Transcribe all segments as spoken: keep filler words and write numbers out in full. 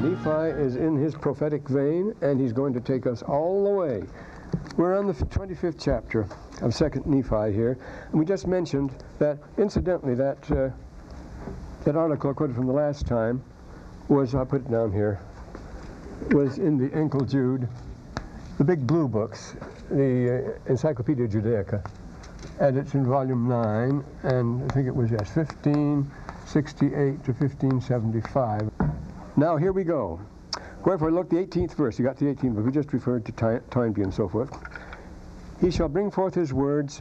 Nephi is in his prophetic vein, and he's going to take us all the way. We're on the twenty-fifth chapter of Second Nephi here, and we just mentioned that, incidentally, that uh, that article I quoted from the last time was, I'll put it down here, was in the Enkel Jude, the big blue books, the uh, Encyclopedia Judaica, and it's in volume nine, and I think it was, yes, fifteen sixty-eight to fifteen seventy-five. Now, here we go. Wherefore, look, the eighteenth verse. You got the eighteenth verse. We just referred to time, time and so forth. He shall bring forth his words,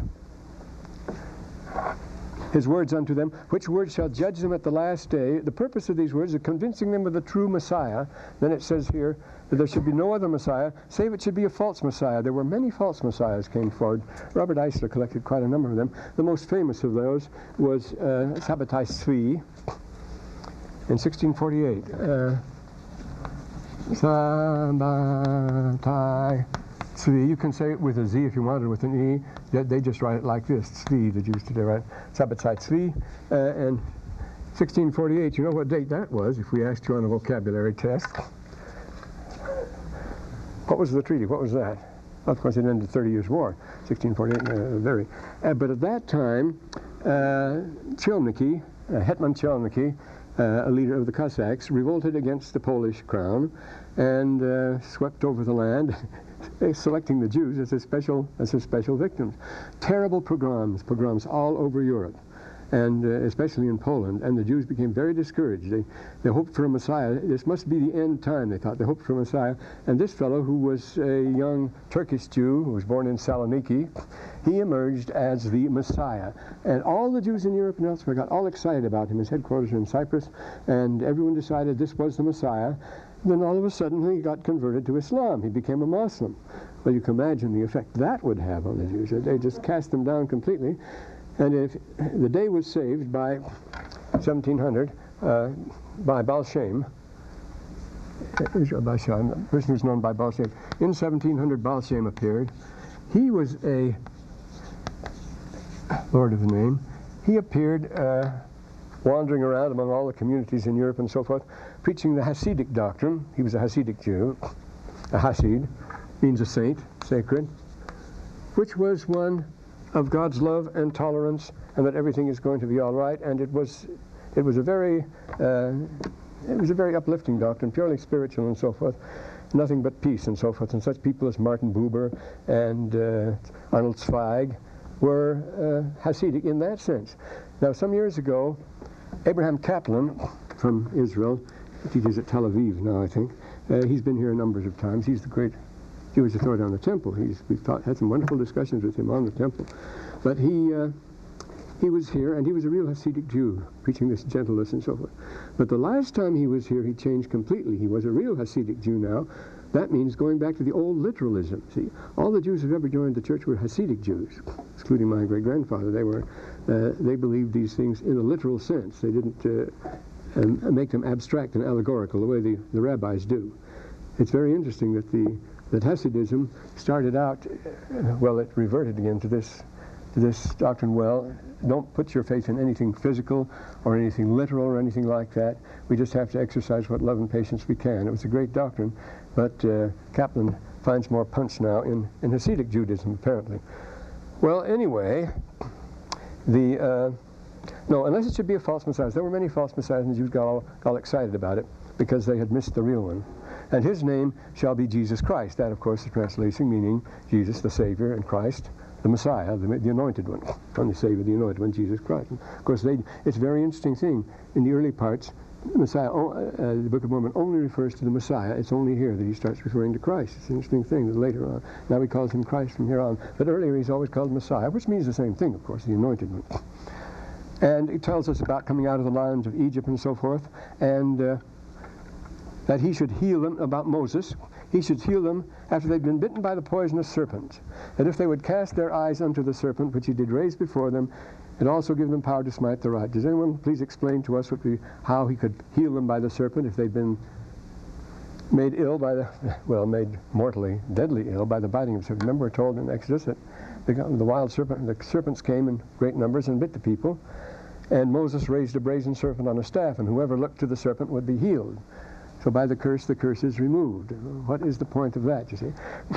his words unto them, which words shall judge them at the last day. The purpose of these words is convincing them of the true Messiah. Then it says here that there should be no other Messiah, save it should be a false Messiah. There were many false Messiahs came forward. Robert Eisler collected quite a number of them. The most famous of those was uh, Sabbatai Tzvi in sixteen forty-eight. Uh, Sabbatai Tzvi. You can say it with a Z if you wanted, with an E. They just write it like this. Tzvi, the Jews today write Sabbatai Tzvi. Uh, and sixteen forty-eight, you know what date that was if we asked you on a vocabulary test? What was the treaty? What was that? Well, of course, it ended the Thirty Years' War, sixteen forty-eight, uh, very. Uh, but at that time, uh, Chelniki, uh, Hetman Chelniki, Uh, a leader of the Cossacks, revolted against the Polish crown and uh, swept over the land, selecting the Jews as his special as his special victims. Terrible pogroms, pogroms all over Europe, and uh, especially in Poland. And the Jews became very discouraged. They they hoped for a Messiah. This must be the end time, they thought. They hoped for a Messiah. And this fellow, who was a young Turkish Jew who was born in Saloniki, he emerged as the Messiah. And all the Jews in Europe and elsewhere got all excited about him. His headquarters were in Cyprus, and everyone decided this was the Messiah. Then all of a sudden he got converted to Islam. He became a Muslim. Well, you can imagine the effect that would have on the Jews. They just cast them down completely. And if the day was saved by seventeen hundred, uh, by Baal Shem, Israel Baal Shem, the person who's known by Baal Shem. In seventeen hundred, Baal Shem appeared. He was a lord of the name. He appeared uh, wandering around among all the communities in Europe and so forth, preaching the Hasidic doctrine. He was a Hasidic Jew. A Hasid means a saint, sacred, which was one of God's love and tolerance, and that everything is going to be all right. And it was, it was a very, uh, it was a very uplifting doctrine, purely spiritual and so forth. Nothing but peace and so forth. And such people as Martin Buber and uh, Arnold Zweig were uh, Hasidic in that sense. Now, some years ago, Abraham Kaplan from Israel, he teaches at Tel Aviv now, I think. Uh, he's been here a number of times. He's the great Jewish authority on the temple. He's, we've taught, had some wonderful discussions with him on the temple. But he, uh, he was here, and he was a real Hasidic Jew, preaching this gentleness and so forth. But the last time he was here, he changed completely. He was a real Hasidic Jew now. That means going back to the old literalism. See, all the Jews who ever joined the church were Hasidic Jews, excluding my great-grandfather. They were, uh, they believed these things in a literal sense. They didn't uh, um, make them abstract and allegorical the way the, the rabbis do. It's very interesting that the that Hasidism started out, uh, well, it reverted again to this, to this doctrine. Well, don't put your faith in anything physical or anything literal or anything like that. We just have to exercise what love and patience we can. It was a great doctrine. But uh, Kaplan finds more punch now in, in Hasidic Judaism, apparently. Well, anyway, the uh, no, unless it should be a false Messiah. There were many false Messiahs, and the Jews got all, got all excited about it because they had missed the real one. And his name shall be Jesus Christ. That, of course, the translation meaning Jesus, the Savior, and Christ, the Messiah, the, the Anointed One. Not the Savior, the Anointed One, Jesus Christ. And of course, they, it's a very interesting thing. In the early parts, the Messiah, uh, the Book of Mormon only refers to the Messiah. It's only here that he starts referring to Christ. It's an interesting thing that later on, now he calls him Christ from here on. But earlier he's always called Messiah, which means the same thing, of course, the Anointed One. And it tells us about coming out of the lands of Egypt and so forth, and uh, that he should heal them, about Moses, he should heal them after they'd been bitten by the poisonous serpent. And if they would cast their eyes unto the serpent, which he did raise before them, and also give them power to smite the rod. Does anyone please explain to us what we, how he could heal them by the serpent if they'd been made ill by the, well, made mortally, deadly ill by the biting of the serpent? Remember, we're told in Exodus that the, the wild serpent, the serpents came in great numbers and bit the people. And Moses raised a brazen serpent on a staff, and whoever looked to the serpent would be healed. So by the curse, the curse is removed. What is the point of that, you see?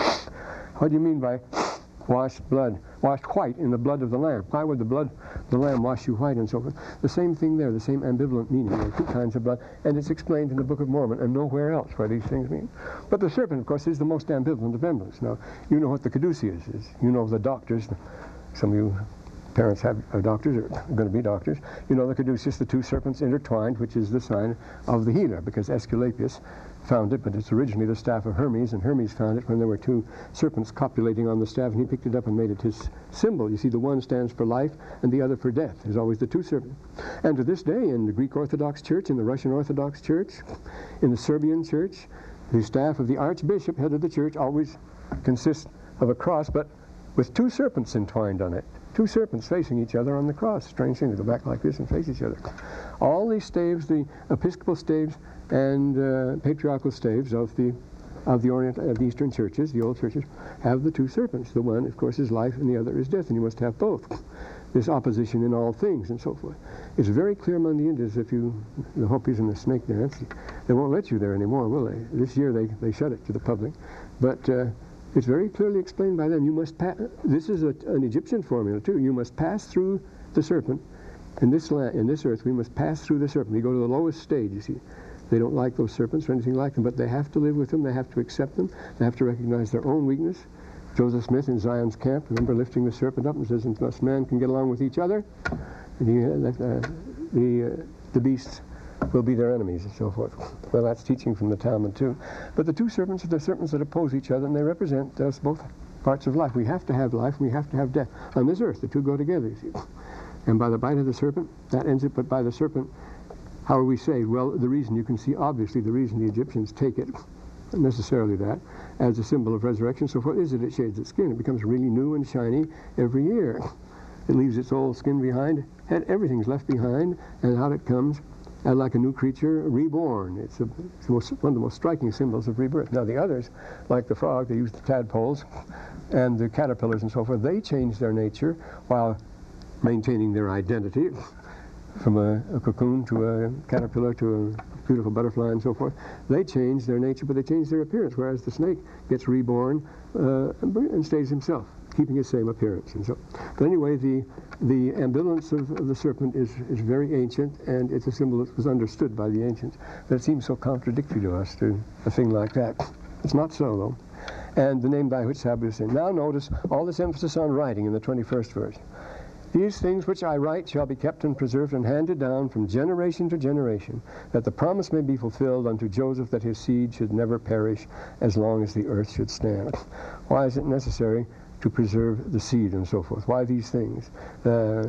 What do you mean by washed blood, washed white in the blood of the Lamb? Why would the blood of the Lamb wash you white and so forth? The same thing there, the same ambivalent meaning. There are two kinds of blood, and it's explained in the Book of Mormon and nowhere else what these things mean. But the serpent, of course, is the most ambivalent of emblems. Now, you know what the caduceus is. You know the doctors. Some of you parents have uh, doctors, or are going to be doctors. You know the caduceus, the two serpents intertwined, which is the sign of the healer, because Aesculapius found it, but it's originally the staff of Hermes, and Hermes found it when there were two serpents copulating on the staff, and he picked it up and made it his symbol. You see, the one stands for life, and the other for death. There's always the two serpents. And to this day, in the Greek Orthodox Church, in the Russian Orthodox Church, in the Serbian Church, the staff of the archbishop, head of the church, always consists of a cross, but with two serpents entwined on it. Two serpents facing each other on the cross. Strange thing to go back like this and face each other. All these staves, the Episcopal staves and uh, patriarchal staves of the of the Orient of the Eastern churches, the old churches, have the two serpents. The one, of course, is life, and the other is death, and you must have both. There's opposition in all things, and so forth. It's very clear among the Indians. If you, the Hopis and the snake dance, they won't let you there anymore, will they? This year they they shut it to the public, but. Uh, It's very clearly explained by them. You must pass. This is a, an Egyptian formula too. You must pass through the serpent. In this land, in this earth, we must pass through the serpent. We go to the lowest stage. You see, they don't like those serpents or anything like them, but they have to live with them. They have to accept them. They have to recognize their own weakness. Joseph Smith in Zion's camp, remember, lifting the serpent up and says, "Unless man can get along with each other, and he, uh, uh, the uh, the beasts will be their enemies," and so forth. Well, that's teaching from the Talmud too. But the two serpents are the serpents that oppose each other, and they represent us both parts of life. We have to have life, and we have to have death. On this earth, the two go together, you see. And by the bite of the serpent, that ends it. But by the serpent, how are we saved? Well, the reason, you can see obviously the reason the Egyptians take it, not necessarily that, as a symbol of resurrection. So what is it? It shades its skin. It becomes really new and shiny every year. It leaves its old skin behind, and everything's left behind, and out it comes. And like a new creature, reborn. It's, a, it's the most, one of the most striking symbols of rebirth. Now the others, like the frog, they use the tadpoles and the caterpillars and so forth, they change their nature while maintaining their identity, from a, a cocoon to a caterpillar to a beautiful butterfly and so forth. They change their nature, but they change their appearance, whereas the snake gets reborn uh, and stays himself, keeping his same appearance. And so, but anyway, the the ambivalence of, of the serpent is, is very ancient, and it's a symbol that was understood by the ancients. But it seems so contradictory to us, to a thing like that. It's not so, though. And the name by which thou bist sent. Now notice all this emphasis on writing in the twenty-first verse. These things which I write shall be kept and preserved and handed down from generation to generation, that the promise may be fulfilled unto Joseph, that his seed should never perish as long as the earth should stand. Why is it necessary to preserve the seed and so forth? Why these things? Uh,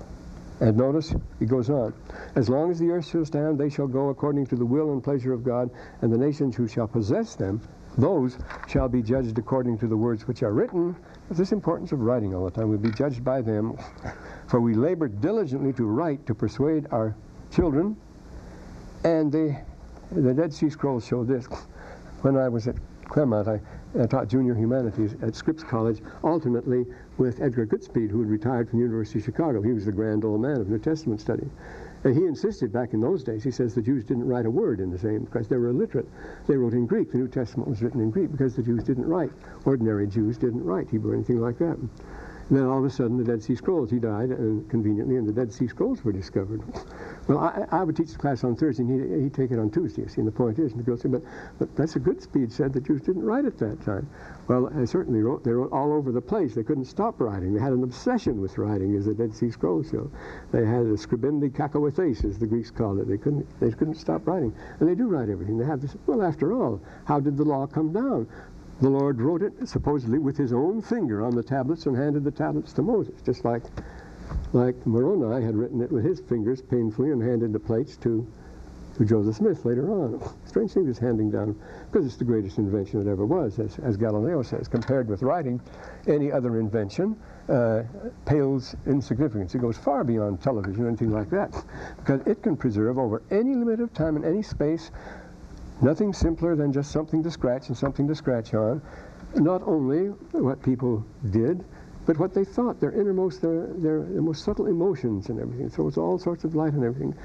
and notice, he goes on, as long as the earth shall stand, they shall go according to the will and pleasure of God, and the nations who shall possess them, those shall be judged according to the words which are written. There's this importance of writing all the time. We'll be judged by them. For we labor diligently to write, to persuade our children. And the, the Dead Sea Scrolls show this. When I was at Claremont, I I taught junior humanities at Scripps College, alternately with Edgar Goodspeed, who had retired from the University of Chicago. He was the grand old man of New Testament study. And he insisted back in those days, he says the Jews didn't write a word in the same, because they were illiterate. They wrote in Greek. The New Testament was written in Greek because the Jews didn't write. Ordinary Jews didn't write Hebrew or anything like that. And then all of a sudden, the Dead Sea Scrolls, he died uh, conveniently, and the Dead Sea Scrolls were discovered. Well, I, I would teach the class on Thursday, and he'd, he'd take it on Tuesday. You see, and the point is, and the girls say, but, but that's a Goodspeed said the Jews didn't write at that time. Well, they certainly wrote. They wrote all over the place. They couldn't stop writing. They had an obsession with writing, as the Dead Sea Scrolls show. They had a scribendi kakawathes, as the Greeks called it. They couldn't, they couldn't stop writing. And they do write everything. They have this. Well, after all, how did the law come down? The Lord wrote it supposedly with his own finger on the tablets and handed the tablets to Moses, just like like Moroni had written it with his fingers painfully and handed the plates to, to Joseph Smith later on. Strange thing is handing down, because it's the greatest invention that ever was, as, as Galileo says. Compared with writing, any other invention uh, pales in significance. It goes far beyond television or anything like that, because it can preserve over any limit of time and any space nothing simpler than just something to scratch and something to scratch on. Not only what people did, but what they thought, their innermost, their, their, their most subtle emotions and everything. So it's all sorts of light and everything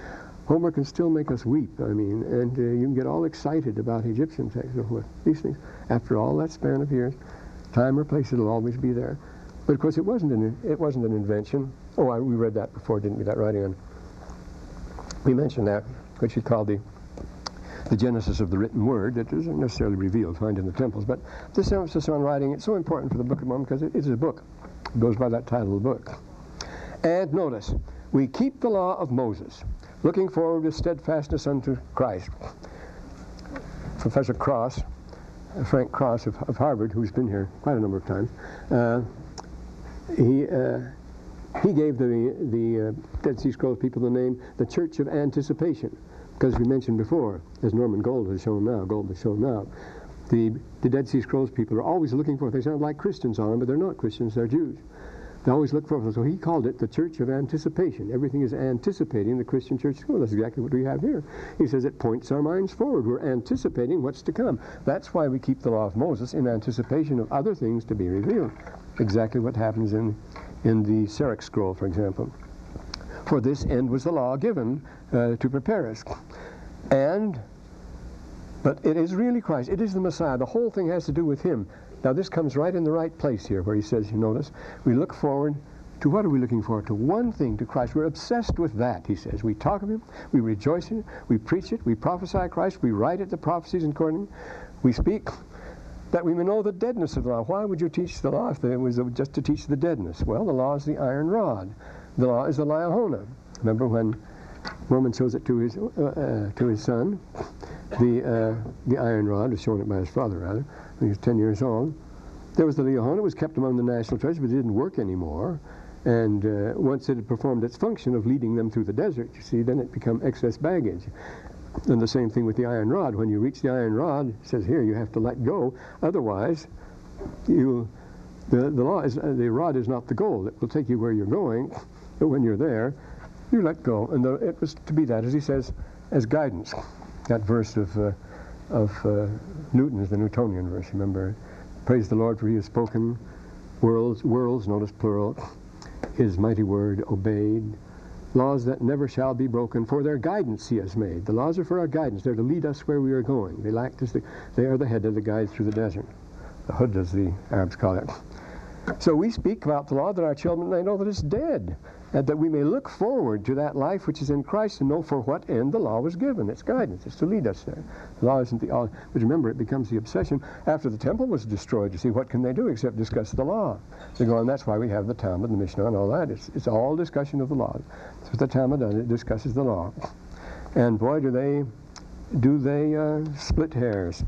Homer can still make us weep, I mean, and uh, you can get all excited about Egyptian texts or what, these things. After all that span of years, time or place, it'll always be there. But of course, it wasn't an, it wasn't an invention. Oh, I, we read that before, didn't we, that writing on, we mentioned that, which he called the, the genesis of the written word that isn't necessarily revealed, find in the temples. But this emphasis on writing, it's so important for the Book of Mormon because it is a book. It goes by that title of the book. And notice, we keep the law of Moses, looking forward with steadfastness unto Christ. Professor Cross, uh, Frank Cross of, of Harvard, who's been here quite a number of times, uh, he uh, he gave the the uh, Dead Sea Scrolls people the name the Church of Anticipation, because we mentioned before, as Norman Gold has shown now, Gold has shown now, the the Dead Sea Scrolls people are always looking for. They sound like Christians on them, but they're not Christians; they're Jews. They always look for them. So he called it the Church of Anticipation. Everything is anticipating the Christian church. Well, that's exactly what we have here. He says it points our minds forward. We're anticipating what's to come. That's why we keep the law of Moses in anticipation of other things to be revealed. Exactly what happens in, in the Serach scroll, for example. For this end was the law given uh, to prepare us. And, but it is really Christ. It is the Messiah. The whole thing has to do with him. Now this comes right in the right place here where he says, you notice, we look forward to, what are we looking forward to? One thing, to Christ. We're obsessed with that, he says. We talk of him, we rejoice in it, we preach it, we prophesy Christ, we write it, the prophecies according, we speak, that we may know the deadness of the law. Why would you teach the law if it was just to teach the deadness? Well, the law is the iron rod. The law is the Liahona. Remember when Mormon shows it to his, uh, uh, to his son, the, uh, the iron rod, was shown it by his father rather, when he was ten years old. There was the Liahona. It was kept among the national treasures, but it didn't work anymore. And uh, once it had performed its function of leading them through the desert, you see, then it became excess baggage. And the same thing with the iron rod. When you reach the iron rod, it says here, you have to let go. Otherwise, you, the, the, law is, uh, the rod is not the goal. It will take you where you're going, but when you're there, you let go. And the, it was to be that, as he says, as guidance. That verse of, uh, of uh, Newton is the Newtonian verse, remember? Praise the Lord, for he has spoken. Worlds, worlds, notice plural. His mighty word obeyed. Laws that never shall be broken. For their guidance he has made. The laws are for our guidance. They're to lead us where we are going. They act as the, they are the head of the guide through the desert. The hood, as the Arabs call it. So we speak about the law that our children may know that it's dead, and that we may look forward to that life which is in Christ and know for what end the law was given. It's guidance. It's to lead us there. The law isn't the all. But remember, it becomes the obsession. After the temple was destroyed, you see, what can they do except discuss the law? They go, and that's why we have the Talmud, the Mishnah, and all that. It's, it's all discussion of the law. That's what the Talmud does. It discusses the law. And boy, do they, do they uh, split hairs.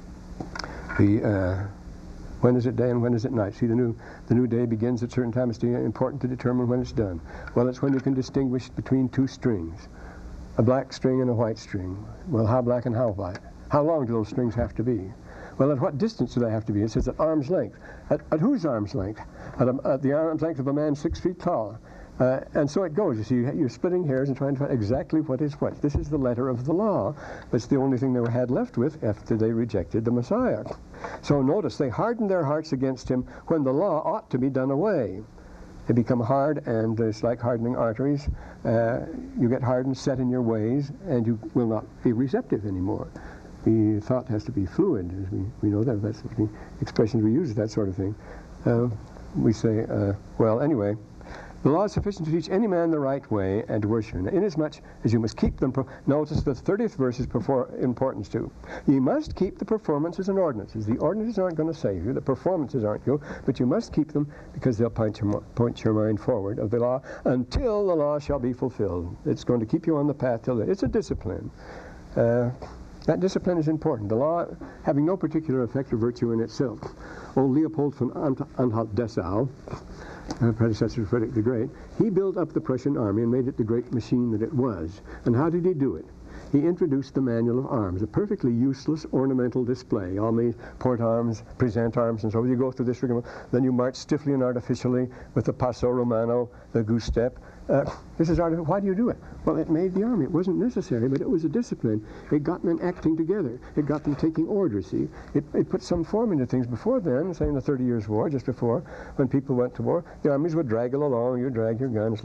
The... Uh, When is it day and when is it night? See, the new, the new day begins at a certain time. It's important to determine when it's done. Well, it's when you can distinguish between two strings, a black string and a white string. Well, how black and how white? How long do those strings have to be? Well, at what distance do they have to be? It says at arm's length. At, at whose arm's length? At, a, at the arm's length of a man six feet tall. Uh, and so it goes. You see, you're splitting hairs and trying to find exactly what is what. This is the letter of the law, but it's the only thing they had left with after they rejected the Messiah. So notice, they hardened their hearts against him when the law ought to be done away. They become hard, and it's like hardening arteries. Uh, you get hardened, set in your ways, and you will not be receptive anymore. The thought has to be fluid, as we, we know that. That's the expressions we use, that sort of thing. Uh, we say, uh, well, anyway, the law is sufficient to teach any man the right way and to worship him, inasmuch as you must keep them. Notice the thirtieth verse is importance too. You must keep the performances and ordinances. The ordinances aren't going to save you. The performances aren't you, but you must keep them because they'll point your, point your mind forward of the law until the law shall be fulfilled. It's going to keep you on the path till then. It's a discipline. Uh, that discipline is important. The law having no particular effect or virtue in itself. Old Leopold von Anhalt-Dessau, Uh, predecessor of Frederick the Great, he built up the Prussian army and made it the great machine that it was. And how did he do it? He introduced the Manual of Arms, a perfectly useless ornamental display. All these port arms, present arms, and so on. You go through this rigmarole, then you march stiffly and artificially with the Passo Romano, the goose step. Uh, this is artificial. Why do you do it? Well, it made the army. It wasn't necessary, but it was a discipline. It got men acting together. It got them taking orders, see? It, it put some form into things. Before then, say in the Thirty Years' War, just before, when people went to war, the armies would draggle along. You drag your guns like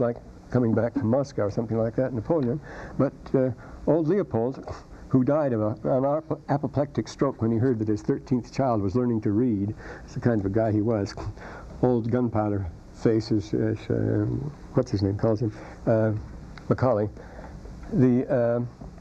coming back from Moscow or something like that, Napoleon. But uh, old Leopold, who died of a, an apoplectic stroke when he heard that his thirteenth child was learning to read. It's the kind of a guy he was. Old gunpowder face, is, is uh, what's his name calls him, uh, Macaulay. The, uh,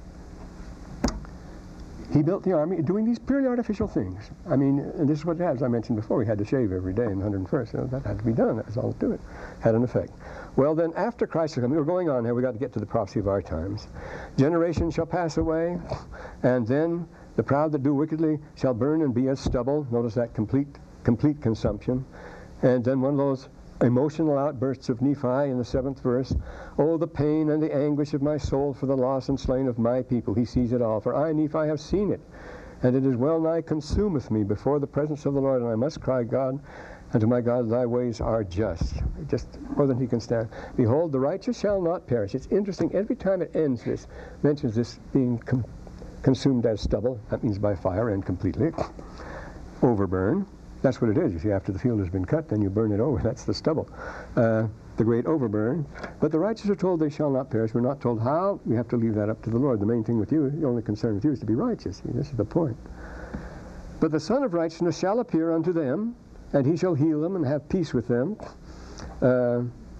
he built the army doing these purely artificial things. I mean, and this is what it has. I mentioned before, he had to shave every day in the one hundred first. So that had to be done. That was all to it. Had an effect. Well, then, after Christ had come, we were going on here. We got to get to the prophecy of our times. Generation shall pass away, and then the proud that do wickedly shall burn and be as stubble. Notice that complete, complete consumption. And then one of those emotional outbursts of Nephi in the seventh verse. Oh, the pain and the anguish of my soul for the loss and slain of my people. He sees it all. For I, Nephi, have seen it, and it is well nigh consumeth me before the presence of the Lord, and I must cry, God, and to my God, thy ways are just. Just more than he can stand. Behold, the righteous shall not perish. It's interesting. Every time it ends this, mentions this being com consumed as stubble. That means by fire and completely. Overburn. That's what it is. You see, after the field has been cut, then you burn it over. That's the stubble. Uh, the great overburn. But the righteous are told they shall not perish. We're not told how. We have to leave that up to the Lord. The main thing with you, the only concern with you is to be righteous. See, this is the point. But the Son of Righteousness shall appear unto them, and he shall heal them and have peace with them, uh,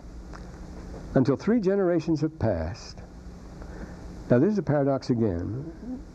until three generations have passed. Now this is a paradox again.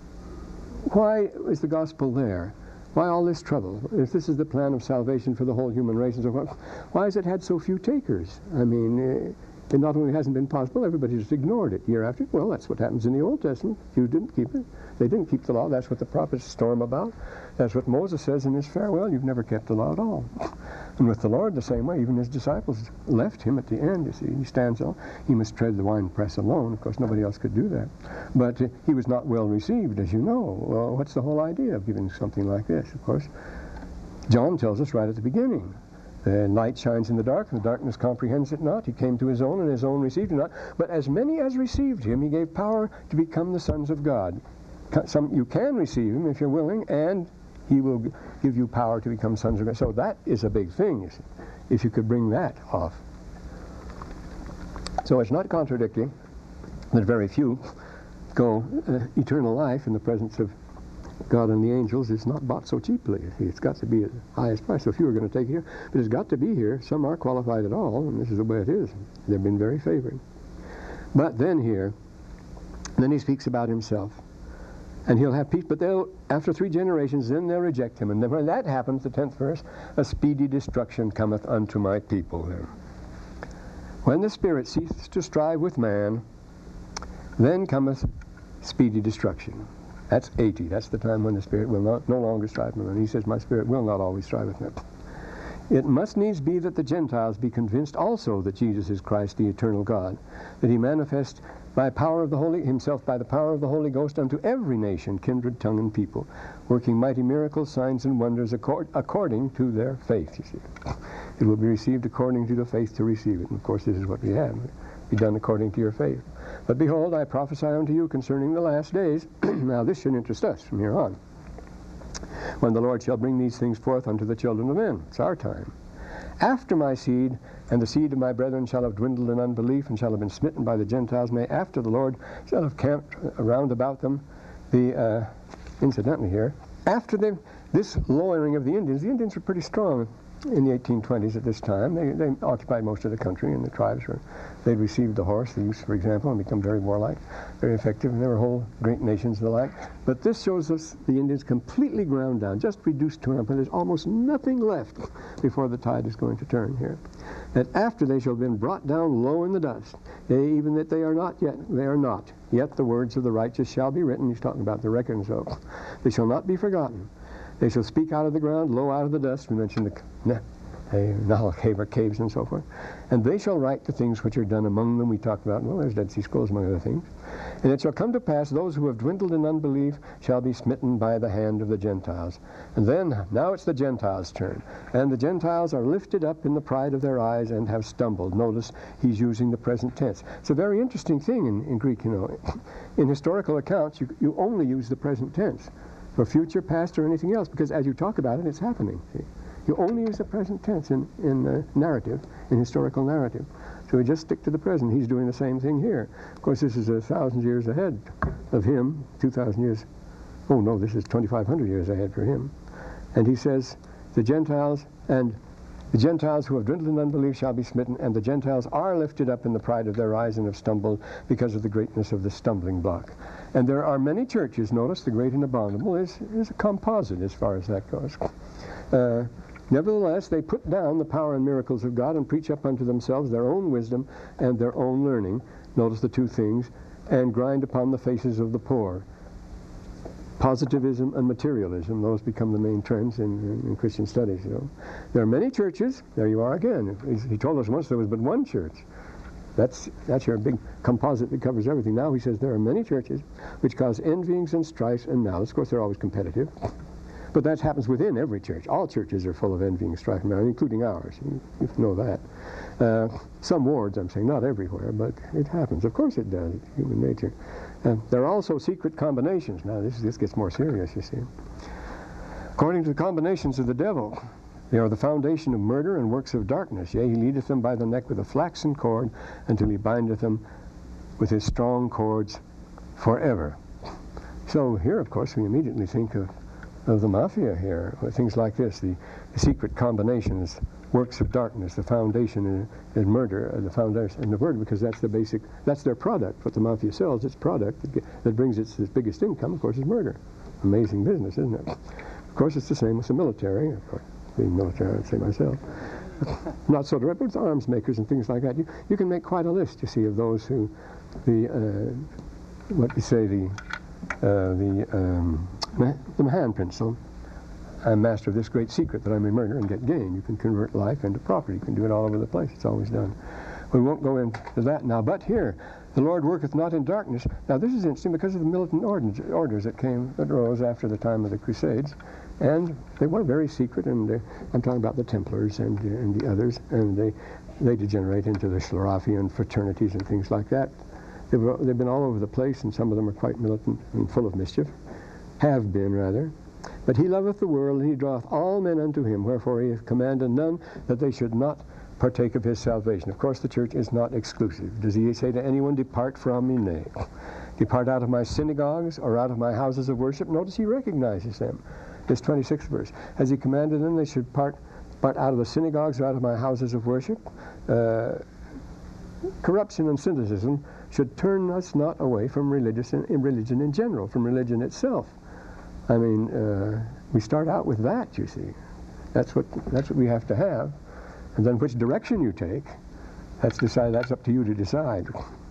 Why is the gospel there? Why all this trouble? If this is the plan of salvation for the whole human race and so forth, why has it had so few takers? I mean, uh, it not only hasn't been possible, everybody just ignored it year after. Well, that's what happens in the Old Testament. Jews didn't keep it. They didn't keep the law. That's what the prophets storm about. That's what Moses says in his farewell. You've never kept the law at all. And with the Lord the same way. Even his disciples left him at the end. You see, he stands on. He must tread the winepress alone. Of course, nobody else could do that. But uh, he was not well received, as you know. Well, what's the whole idea of giving something like this? Of course, John tells us right at the beginning. The light shines in the dark, and the darkness comprehends it not. He came to his own, and his own received him not. But as many as received him, he gave power to become the sons of God. Some, you can receive him if you're willing, and he will give you power to become sons of God. So that is a big thing, you see, if you could bring that off. So it's not contradicting that very few go uh, eternal life in the presence of God and the angels is not bought so cheaply. It's got to be at the highest price. So few are going to take it here, but it's got to be here. Some aren't qualified at all, and this is the way it is. They've been very favored. But then here, then he speaks about himself. And he'll have peace, but they'll, after three generations, then they'll reject him. And then when that happens, the tenth verse, a speedy destruction cometh unto my people. There. When the Spirit ceases to strive with man, then cometh speedy destruction. That's eighty. That's the time when the Spirit will not, no longer strive with man. He says, my Spirit will not always strive with man. It must needs be that the Gentiles be convinced also that Jesus is Christ, the eternal God, that he manifest by power of the Holy, himself by the power of the Holy Ghost unto every nation, kindred, tongue, and people, working mighty miracles, signs, and wonders accord, according to their faith, you see. It will be received according to the faith to receive it. And of course, this is what we have. Be done according to your faith. But behold, I prophesy unto you concerning the last days. Now this should interest us from here on. When the Lord shall bring these things forth unto the children of men. It's our time. After my seed and the seed of my brethren shall have dwindled in unbelief and shall have been smitten by the Gentiles, nay, after the Lord shall have camped around about them, the, uh, incidentally here, after the, this lowering of the Indians, the Indians were pretty strong in the eighteen twenties at this time. They, they occupied most of the country, and the tribes were, they'd received the horse, the use, for example, and become very warlike, very effective, and there were whole great nations and the like. But this shows us the Indians completely ground down, just reduced to an and there's almost nothing left before the tide is going to turn here. That after they shall have been brought down low in the dust, they, even that they are not yet, they are not, yet the words of the righteous shall be written. He's talking about the record and so. They shall not be forgotten. They shall speak out of the ground, low out of the dust. We mentioned the Nahal cave or caves and so forth. And they shall write the things which are done among them. We talked about, well, there's Dead Sea Scrolls among other things. And it shall come to pass, those who have dwindled in unbelief shall be smitten by the hand of the Gentiles. And then, now it's the Gentiles' turn. And the Gentiles are lifted up in the pride of their eyes and have stumbled. Notice he's using the present tense. It's a very interesting thing in, in Greek, you know. In historical accounts, you, you only use the present tense for future, past, or anything else, because as you talk about it, it's happening. See? You only use the present tense in, in uh, narrative, in historical narrative. So we just stick to the present. He's doing the same thing here. Of course, this is a thousand years ahead of him, two thousand years. Oh no, this is twenty-five hundred years ahead for him. And he says, the Gentiles and the Gentiles who have dwindled in unbelief shall be smitten, and the Gentiles are lifted up in the pride of their eyes and have stumbled because of the greatness of the stumbling block. And there are many churches, notice the great and abominable is, is a composite as far as that goes. Uh, Nevertheless, they put down the power and miracles of God and preach up unto themselves their own wisdom and their own learning. Notice the two things. And grind upon the faces of the poor. Positivism and materialism, those become the main trends in, in, in Christian studies. You know. There are many churches. There you are again. He told us once there was but one church. That's, that's your big composite that covers everything. Now he says there are many churches which cause envyings and strifes and malice. Of course, they're always competitive. But that happens within every church. All churches are full of envy and strife and malice, including ours. You, you know that. Uh, some wards, I'm saying, not everywhere, but it happens. Of course it does. It's human nature. Uh, there are also secret combinations. Now, this, this gets more serious, you see. According to the combinations of the devil, they are the foundation of murder and works of darkness. Yea, he leadeth them by the neck with a flaxen cord until he bindeth them with his strong cords forever. So here, of course, we immediately think of of the mafia here, things like this, the, the secret combinations, works of darkness, the foundation is, is murder, uh, the foundation and the murder, because that's the basic, that's their product. What the mafia sells, its product that, that brings its, its biggest income, of course, is murder. Amazing business, isn't it? Of course, it's the same with the military. Of course, being military, I'd say myself. Not so direct, but it's arms makers and things like that. You, you can make quite a list, you see, of those who, the, uh, what you say, the, uh, the, um, the Mahan principle. I'm master of this great secret that I may murder and get gain. You can convert life into property. You can do it all over the place. It's always done. We won't go into that now. But here, the Lord worketh not in darkness. Now this is interesting because of the militant orders, orders that came, that rose after the time of the Crusades. And they were very secret, and uh, I'm talking about the Templars and, uh, and the others, and they, they degenerate into the Schlarafian fraternities and things like that. They've, they've been all over the place, and some of them are quite militant and full of mischief. Have been, rather. But he loveth the world, and he draweth all men unto him, wherefore he hath commanded none that they should not partake of his salvation. Of course, the church is not exclusive. Does he say to anyone, depart from me? Nay. Depart out of my synagogues, or out of my houses of worship. Notice he recognizes them. This twenty-sixth verse. Has he commanded them they should part, part out of the synagogues, or out of my houses of worship? Uh, corruption and cynicism should turn us not away from religious in, in religion in general, from religion itself. I mean, uh, we start out with that, you see. That's what, that's what we have to have. And then which direction you take, that's, decide, that's up to you to decide.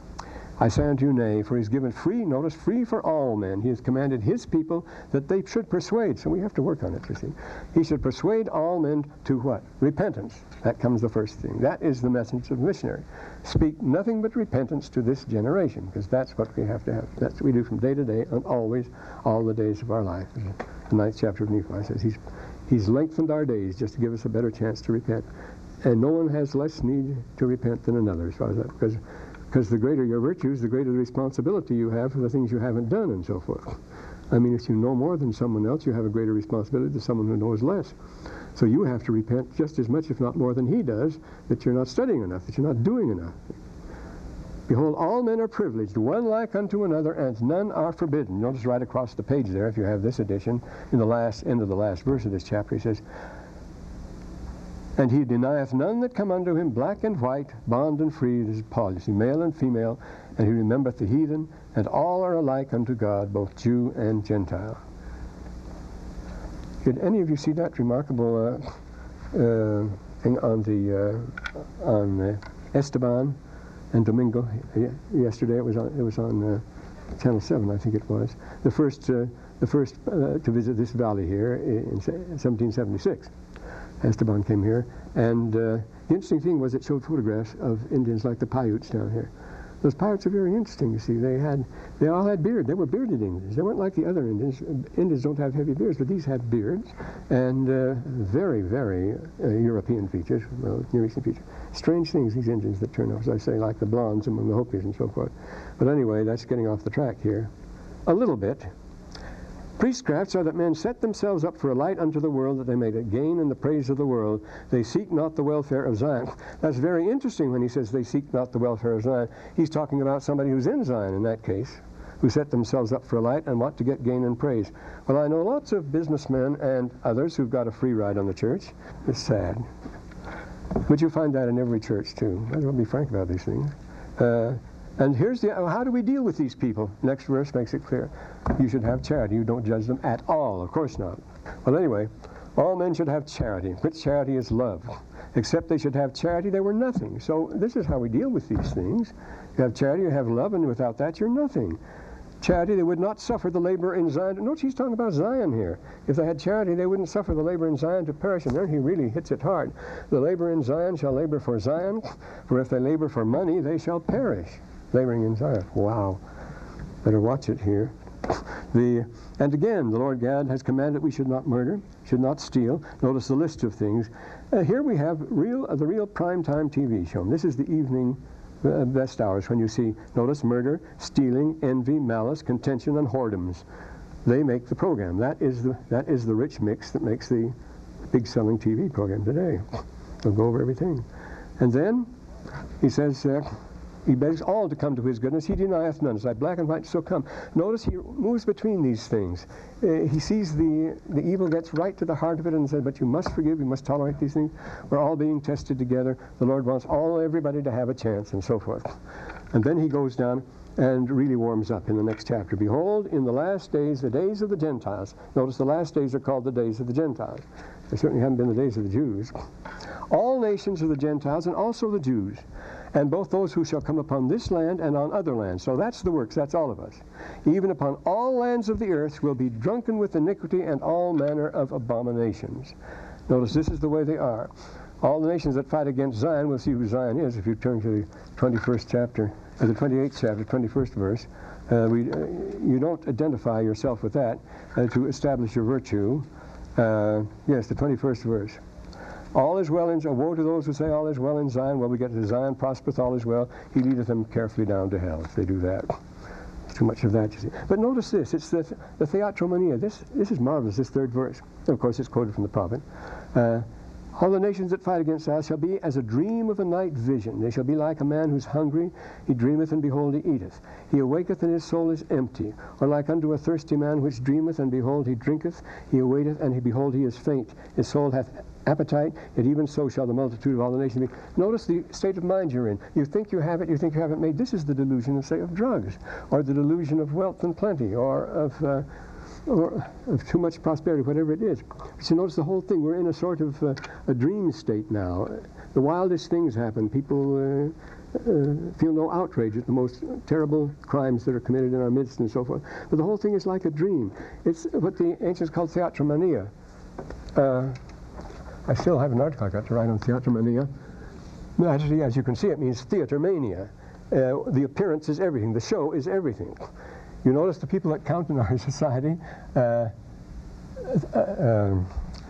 I say unto you, nay, for he has given free, notice, free for all men. He has commanded his people that they should persuade. So we have to work on it, you see. He should persuade all men to what? Repentance. That comes the first thing. That is the message of the missionary. Speak nothing but repentance to this generation, because that's what we have to have. That's what we do from day to day and always, all the days of our life. The ninth chapter of Nephi says he's, he's lengthened our days just to give us a better chance to repent. And no one has less need to repent than another, as far as that, because Because the greater your virtues, the greater the responsibility you have for the things you haven't done and so forth. I mean, if you know more than someone else, you have a greater responsibility than someone who knows less. So you have to repent just as much, if not more than he does, that you're not studying enough, that you're not doing enough. Behold, all men are privileged, one like unto another, and none are forbidden. Notice right across the page there, if you have this edition, in the last end of the last verse of this chapter, he says, and he denieth none that come unto him, black and white, bond and free. This is Paul, you see, male and female. And he remembereth the heathen, and all are alike unto God, both Jew and Gentile. Did any of you see that remarkable uh, uh, thing on the uh, on uh, Esteban and Domingo yesterday? It was on it was on uh, Channel Seven, I think it was. The first uh, the first uh, to visit this valley here in seventeen seventy-six. Esteban came here, and uh, the interesting thing was it showed photographs of Indians like the Paiutes down here. Those Paiutes are very interesting, you see. They had, they all had beard. They were bearded Indians. They weren't like the other Indians. Indians don't have heavy beards, but these had beards, and uh, very, very uh, European features, well, Near Eastern features. Strange things, these Indians that turn up, as I say, like the blondes among the Hopis and so forth. But anyway, that's getting off the track here a little bit. Priestcrafts are that men set themselves up for a light unto the world, that they may gain in the praise of the world. They seek not the welfare of Zion. That's very interesting when he says they seek not the welfare of Zion. He's talking about somebody who's in Zion in that case, who set themselves up for a light and want to get gain and praise. Well, I know lots of businessmen and others who've got a free ride on the church. It's sad. But you find that in every church, too. Might as well be frank about these things. Uh, and here's the, how do we deal with these people? Next verse makes it clear. You should have charity. You don't judge them at all. Of course not. Well, anyway, all men should have charity, which charity is love. Except they should have charity, they were nothing. So this is how we deal with these things. You have charity, you have love, and without that, you're nothing. Charity, they would not suffer the labor in Zion. Notice he's talking about Zion here. If they had charity, they wouldn't suffer the labor in Zion to perish. And there he really hits it hard. The labor in Zion shall labor for Zion, for if they labor for money, they shall perish. Laboring in Zion. Wow. Better watch it here. The, and again, the Lord God has commanded we should not murder, should not steal. Notice the list of things. Uh, here we have real, uh, the real primetime T V show. This is the evening uh, best hours when you see, notice, murder, stealing, envy, malice, contention, and whoredoms. They make the program. That is the, that is the rich mix that makes the big selling T V program today. They'll go over everything. And then he says, uh, he begs all to come to his goodness. He denieth none. It's like black and white, so come. Notice he moves between these things. Uh, he sees the, the evil, gets right to the heart of it, and says, but you must forgive, you must tolerate these things. We're all being tested together. The Lord wants all everybody to have a chance, and so forth. And then he goes down and really warms up in the next chapter. Behold, in the last days, the days of the Gentiles. Notice the last days are called the days of the Gentiles. They certainly haven't been the days of the Jews. All nations of the Gentiles, and also the Jews, and both those who shall come upon this land and on other lands. So that's the works, that's all of us. Even upon all lands of the earth will be drunken with iniquity and all manner of abominations. Notice this is the way they are. All the nations that fight against Zion, we'll see who Zion is if you turn to the twenty-first chapter, or the twenty-eighth chapter, twenty-first verse. Uh, we, uh, you don't identify yourself with that uh, to establish your virtue. Uh, yes, the twenty-first verse. All is well in Zion. Woe to those who say all is well in Zion. Well, we get to Zion, prospereth, all is well. He leadeth them carefully down to hell if they do that. Too much of that, you see. But notice this. It's the, the theatromania. This, this is marvelous, this third verse. And of course, it's quoted from the prophet. Uh, All the nations that fight against us shall be as a dream of a night vision. They shall be like a man who's hungry. He dreameth, and behold, he eateth. He awaketh, and his soul is empty. Or like unto a thirsty man which dreameth, and behold, he drinketh. He awaiteth, and he, behold, he is faint. His soul hath appetite, yet even so shall the multitude of all the nations be. Notice the state of mind you're in. You think you have it, you think you haven't made. This is the delusion, say, of drugs, or the delusion of wealth and plenty, or of... Uh, or of too much prosperity, whatever it is. So notice the whole thing. We're in a sort of uh, a dream state now. The wildest things happen. People uh, uh, feel no outrage at the most terrible crimes that are committed in our midst and so forth. But the whole thing is like a dream. It's what the ancients called theatromania. Uh, I still have an article I got to write on theatromania. Actually, as you can see, it means theater mania. Uh, the appearance is everything. The show is everything. You notice the people that count in our society, uh, uh, uh,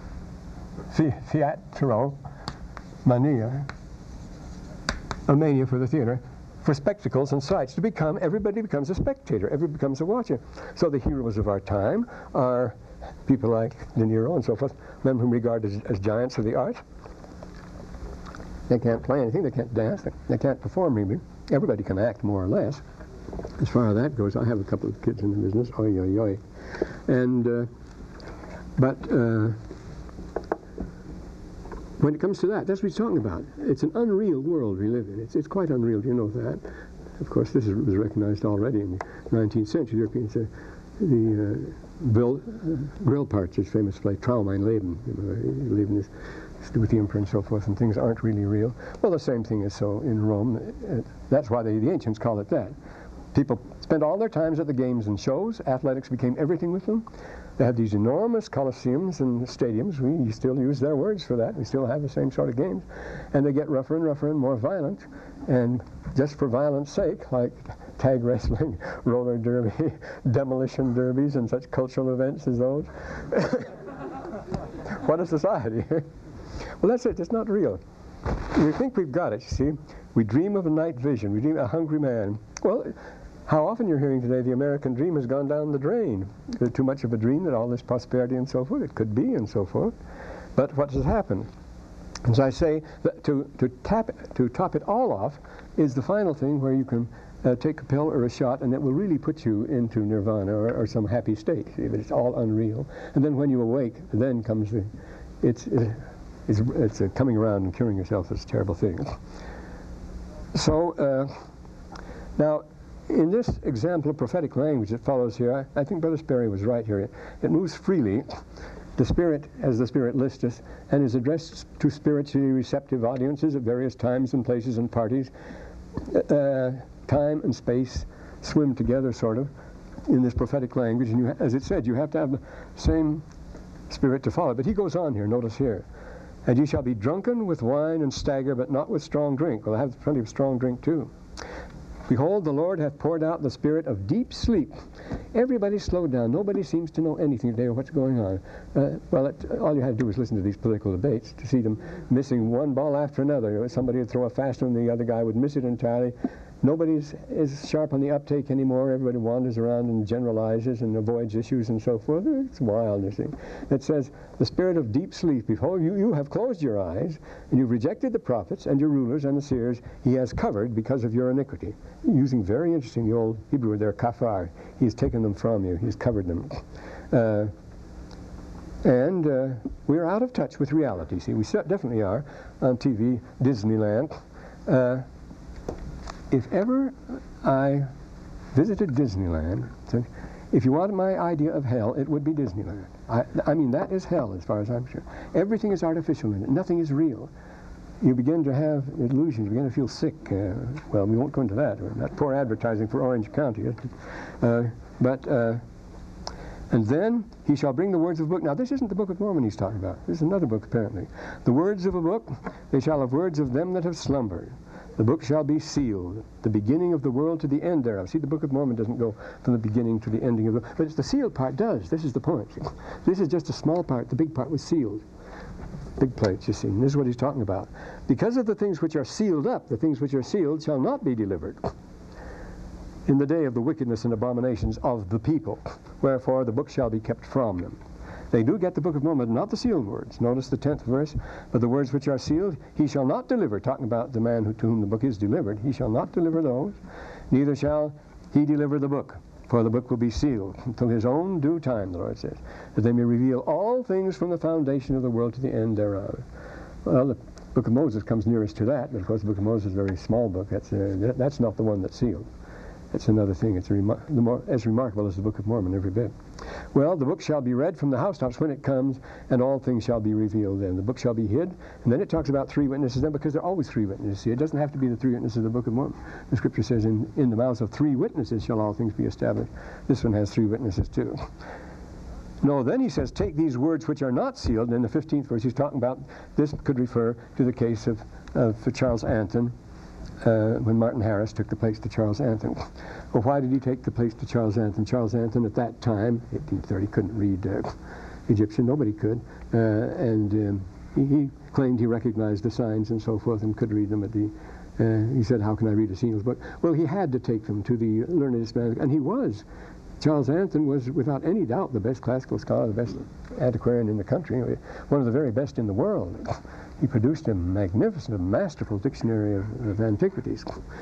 theatro mania, a mania for the theater, for spectacles and sights. To become, everybody becomes a spectator, everybody becomes a watcher. So the heroes of our time are people like De Niro and so forth, men whom regard as, as giants of the art. They can't play anything, they can't dance, they, they can't perform really. Everybody can act more or less. As far as that goes, I have a couple of kids in the business, oi, oi, oi. And, uh, but uh, when it comes to that, that's what he's talking about. It's an unreal world we live in. It's, it's quite unreal, you know that. Of course, this is, was recognized already in the nineteenth century. Europeans, uh, the uh, Bill uh, Grillpart's famous play, Traum ein Leben, you know, Leben is with the emperor and so forth, and things aren't really real. Well, the same thing is so in Rome. Uh, that's why they, the ancients call it that. People spent all their times at the games and shows. Athletics became everything with them. They had these enormous coliseums and stadiums. We still use their words for that. We still have the same sort of games. And they get rougher and rougher and more violent. And just for violence sake, like tag wrestling, roller derby, demolition derbies, and such cultural events as those. What a society. Well, that's it. It's not real. We think we've got it, you see. We dream of a night vision. We dream of a hungry man. Well, how often you're hearing today the American dream has gone down the drain. Is it too much of a dream that all this prosperity and so forth? It could be and so forth. But what has happened? As I say, that to, to, tap, to top it all off is the final thing where you can uh, take a pill or a shot and it will really put you into nirvana or, or some happy state. It's all unreal. And then when you awake, then comes the, it's, it, it's, it's uh, coming around and curing yourself is a terrible thing. So, uh, now, in this example of prophetic language that follows here, I, I think Brother Sperry was right here. It, it moves freely. The Spirit, as the Spirit listeth, and is addressed to spiritually receptive audiences at various times and places and parties. Uh, time and space swim together, sort of, in this prophetic language. And you, as it said, you have to have the same Spirit to follow. But he goes on here, notice here. And ye shall be drunken with wine and stagger, but not with strong drink. Well, I have plenty of strong drink too. Behold, the Lord hath poured out the spirit of deep sleep. Everybody slowed down. Nobody seems to know anything today or what's going on. Uh, well, it, all you had to do was listen to these political debates to see them missing one ball after another. Somebody would throw a fast one, the other guy would miss it entirely. Nobody's is sharp on the uptake anymore. Everybody wanders around and generalizes and avoids issues and so forth. It's wild, you see. It says, the spirit of deep sleep, behold, you, you have closed your eyes, and you've rejected the prophets and your rulers and the seers. He has covered because of your iniquity. Using very interesting, the old Hebrew word there, kafar. He's taken them from you. He's covered them. Uh, and uh, we're out of touch with reality. See, we definitely are on T V, Disneyland. Uh, If ever I visited Disneyland, if you wanted my idea of hell, it would be Disneyland. I, I mean, that is hell as far as I'm sure. Everything is artificial in it. Nothing is real. You begin to have illusions. You begin to feel sick. Uh, well, we won't go into that. That poor advertising for Orange County. Uh, but, uh, and then he shall bring the words of a book. Now, this isn't the Book of Mormon he's talking about. This is another book, apparently. The words of a book, they shall have words of them that have slumbered. The book shall be sealed, the beginning of the world to the end thereof. See, the Book of Mormon doesn't go from the beginning to the ending of the... But it's the sealed part does. This is the point. This is just a small part. The big part was sealed. Big plates, you see. And this is what he's talking about. Because of the things which are sealed up, the things which are sealed shall not be delivered in the day of the wickedness and abominations of the people. Wherefore the book shall be kept from them. They do get the Book of Mormon, not the sealed words. Notice the tenth verse. But the words which are sealed, he shall not deliver. Talking about the man who, to whom the book is delivered. He shall not deliver those. Neither shall he deliver the book. For the book will be sealed until his own due time, the Lord says, that they may reveal all things from the foundation of the world to the end thereof. Well, the Book of Moses comes nearest to that. But of course, the Book of Moses is a very small book. That's, uh, that, that's not the one that's sealed. It's another thing. It's a remar the more, as remarkable as the Book of Mormon, every bit. Well, the book shall be read from the housetops when it comes, and all things shall be revealed then. The book shall be hid, and then it talks about three witnesses then, because there are always three witnesses. See, it doesn't have to be the three witnesses of the Book of Mormon. The Scripture says, in, in the mouths of three witnesses shall all things be established. This one has three witnesses too. No, then he says, take these words which are not sealed. And in the fifteenth verse, he's talking about, this could refer to the case of, of Charles Anthon, Uh, when Martin Harris took the place to Charles Anthon. Well, why did he take the place to Charles Anthon? Charles Anthon at that time, eighteen thirty, couldn't read uh, Egyptian. Nobody could. Uh, and um, he, he claimed he recognized the signs and so forth and could read them at the... Uh, he said, how can I read a sealed book? Well, he had to take them to the learnedest man, and he was. Charles Anthon was, without any doubt, the best classical scholar, the best antiquarian in the country, one of the very best in the world. He produced a magnificent, masterful dictionary of, of antiquities.